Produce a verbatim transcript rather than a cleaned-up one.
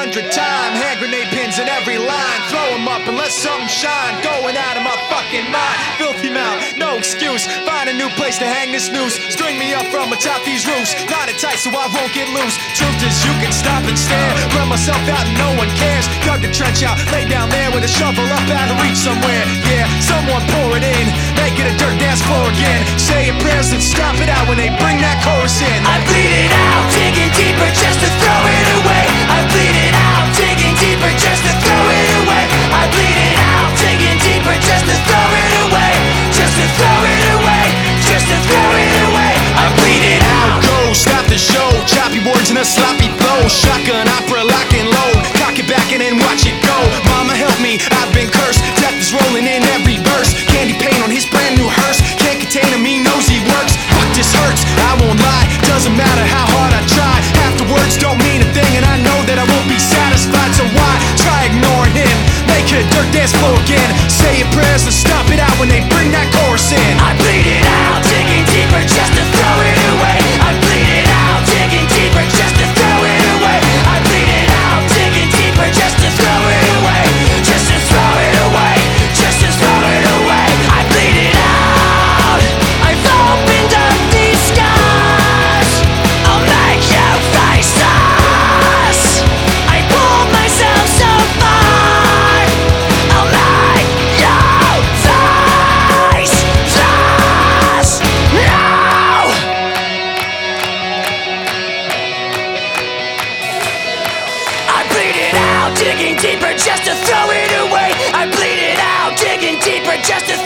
hundred time. Hand grenade pins in every line. Throw them up and let something shine. Going out of my fucking mind. Filthy mouth, no excuse. Find a new place to hang this noose. String me up from atop these roofs. Knot it tight so I won't get loose. Truth is you can stop and stare. Run myself out and no one cares. Dug the trench out, lay down there with a shovel up out of reach somewhere. Yeah, someone pour it in. Make it a dirt dance floor again. Say your prayers and stop it out when they bring that chorus in. I bleed it out, digging deeper just to throw it away. I bleed it out, digging deeper just to throw it away. I bleed it out, digging deeper just to throw it away. Just to throw it away, just to throw it away. I bleed it out. Go, stop the show. Choppy words and a sloppy flow. Shotgun opera, lock and load. Cock it back and then watch it go. Mama help me, I've been cursed. Death is rolling in every verse. Candy paint on his brand new hearse. Can't contain him, he knows he works. Fuck, this hurts, I won't lie. Doesn't matter how hard I try. Half the words don't mean a thing, and I know that I won't be satisfied. So why try ignoring him? Make it a dirt dance floor again. Say your prayers and stop it out when they bring that chorus in. I bleed it out, digging deeper just to throw it away. I bleed it out, digging deeper just to throw it away. I bleed it out, digging deeper just to throw it away. Just to throw it away, just to throw it away. I bleed it out. I've opened up these scars. I'll make you face us. I pulled myself so far. I'll make you face us. No! I bleed it out, digging deeper just to throw it away. I bleed it out, digging deeper just to